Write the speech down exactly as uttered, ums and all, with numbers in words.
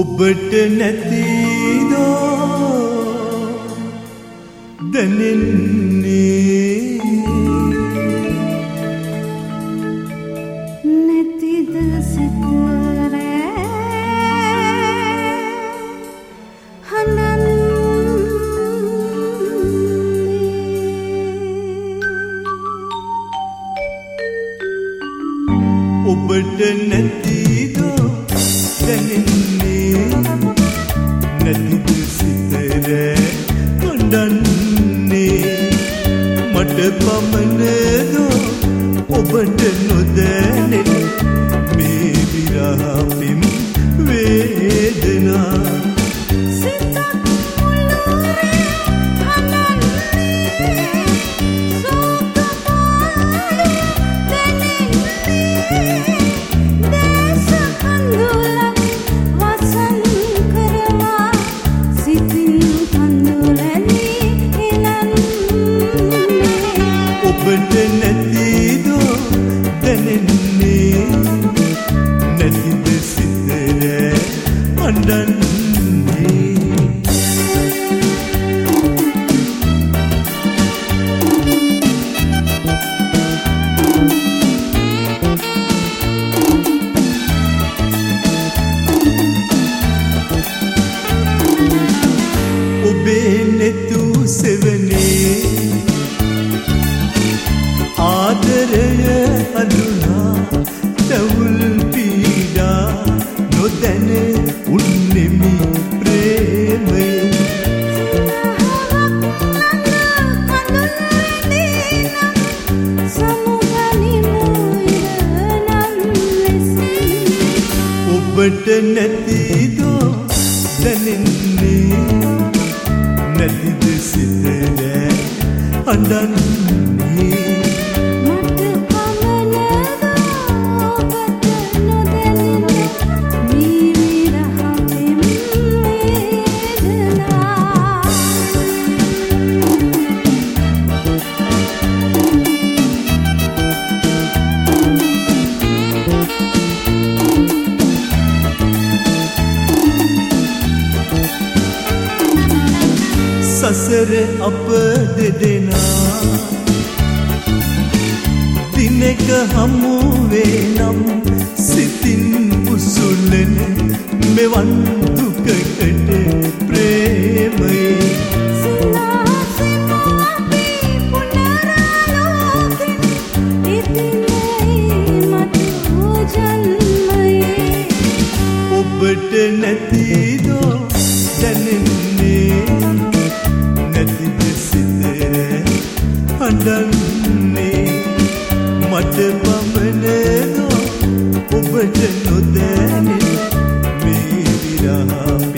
ඔබට නැතිදෝ දැනෙන්නේ නැතිද සිතරේ ඔබට නැතිදෝ දැනෙන්නේ නැතිද සිතරේ හඬන්නේ මට පමණදෝ ඔබට නොදැනෙන මේ විරහපින් වේදනා ඔබට නැතිදෝ දැනෙන්නේ නැතිද සිතරේ හඬන්නේ ඔබේ නෙතු සෙවනේ ආදරය අඳුනා තවුල් පීඩා නොදැන උන්නෙමි ප්‍රේමය ඔබට නැතිදෝ දැනෙන්නේ නැතිද සිතරේ හඬන්නේ සසර අප දෙදෙනා දිනක හමු වේනම් සිතින් උසුලන මෙවන් දුකකට ප්‍රේමයේ ඔබට නැතිදෝ දැනෙන්නේ නැතිද සිතරේ හඬන්නේ මට පමණදෝ ඔබට නොදැනෙන මේ විරහ